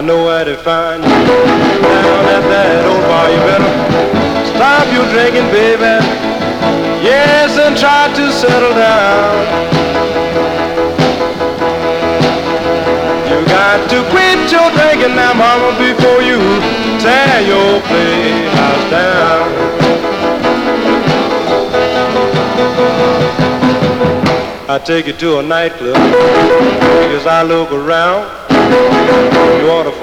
know where to find you down at that old bar. You better stop your drinking, baby. Yes, and try to settle down. You got to quit your drinking now, mama, before you tear your playhouse down. I take you to a nightclub, as I look around. You ought to